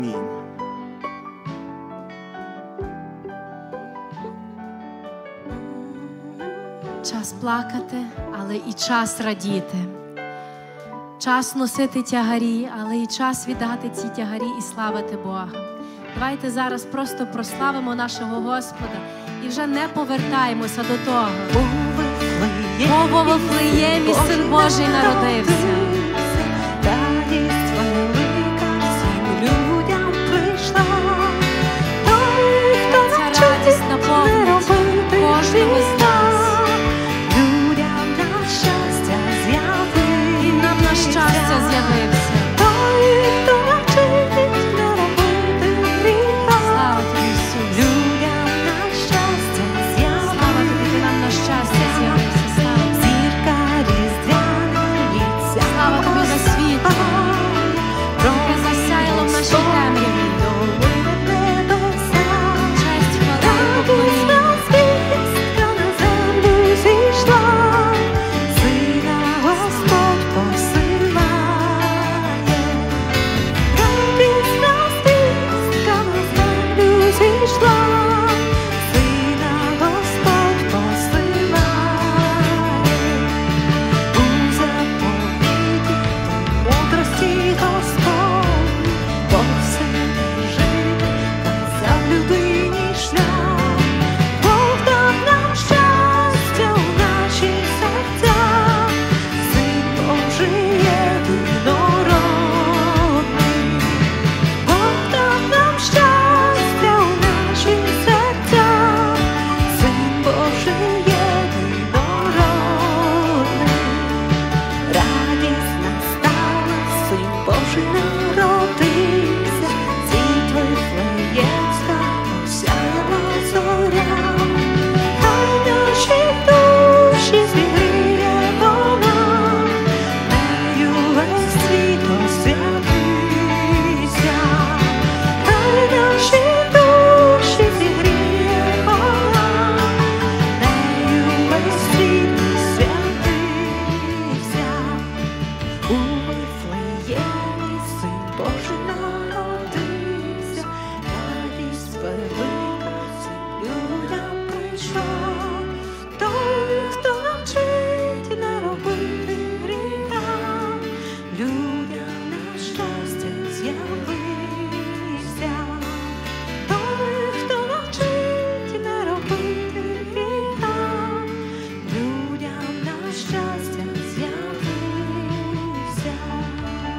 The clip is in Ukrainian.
Час плакати, але і час радіти. Час носити тягарі, але і час віддати ці тягарі і славити Бога. Давайте зараз просто прославимо нашого Господа і вже не повертаємося до того. Бо в Вифлеємі Син Божий народився.